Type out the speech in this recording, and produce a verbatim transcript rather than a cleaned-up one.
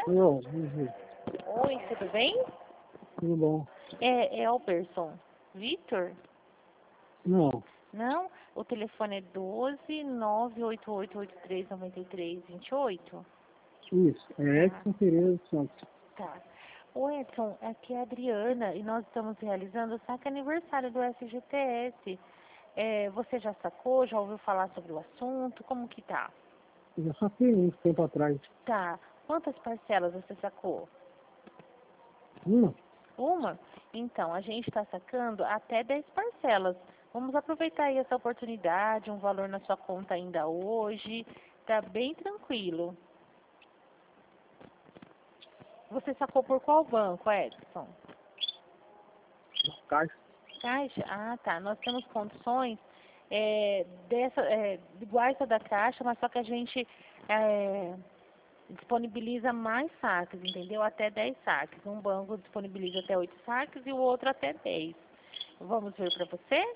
Eu, uhum. Oi, tudo bem? Tudo bom? É, é Alberson. Vitor? Não, Não? O telefone é doze, nove oito oito oito três, nove três, dois oito? isso. É Tá, Edson Pereira Santos. tá. Ô Edson, aqui é a Adriana e nós estamos realizando o saque aniversário do S G T S. É, você já sacou? Já ouviu falar sobre o assunto? Como que tá? Eu já saquei muito tempo atrás. Tá. Quantas parcelas você sacou? Uma? Uma? Então, a gente está sacando até dez parcelas. Vamos aproveitar aí essa oportunidade, um valor na sua conta ainda hoje. Tá bem tranquilo. Você sacou por qual banco, Edson? Da Caixa. Caixa? Ah, tá. Nós temos condições é, dessa, é, iguais a da Caixa, mas só que a gente é, disponibiliza mais saques, entendeu? Até dez saques. Um banco disponibiliza até oito saques e o outro até dez. Vamos ver para você?